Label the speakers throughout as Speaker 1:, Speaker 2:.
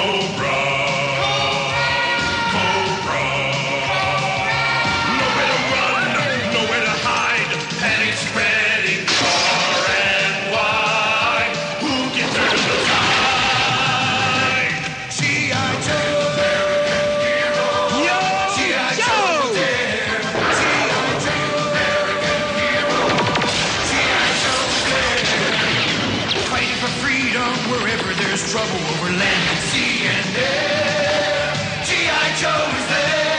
Speaker 1: Cobra. Cobra. Nowhere to run, nowhere to hide. Panic spreading far and wide. Who can turn the tide? G.I. Joe. American hero.
Speaker 2: Yo,
Speaker 1: G.I. Joe was there. G.I. Joe. American hero. G.I. Joe was there. Fighting for freedom wherever there's trouble over land and sea and air. G.I. Joe is there.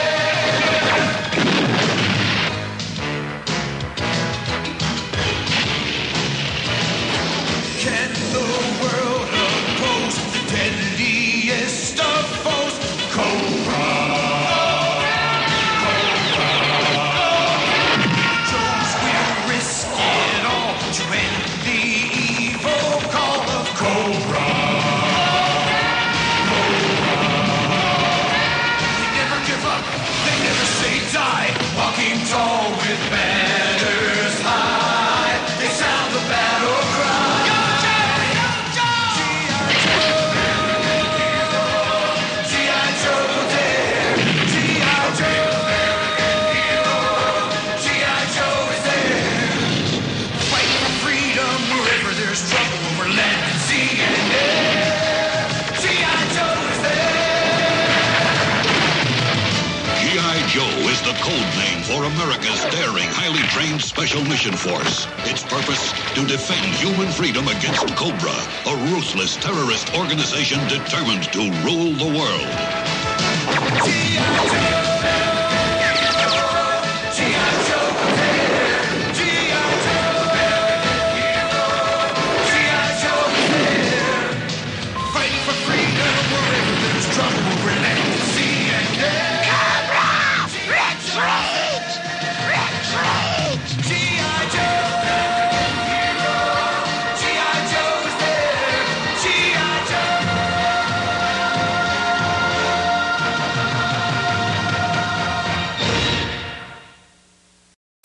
Speaker 1: Can the world oppose the deadliest of foes? Cobra. Joes will risk it all to end the evil call of Cobra. They never give up, they never say die. Walking tall with banners high, they sound the battle cry. G.I. Joe there. G.I. Joe. G.I. Joe is there. Fighting for freedom wherever there's trouble over land and sea and air. G.I. Joe is there.
Speaker 3: G.I. Joe is the code name for America's daring, highly trained Special Mission Force. Its purpose, to defend human freedom against Cobra, a ruthless terrorist organization determined to rule the world.
Speaker 1: G.I. Joe. G.I. Joe there. G.I. Joe. G.I. Joe there. Fighting for freedom wherever there's trouble over land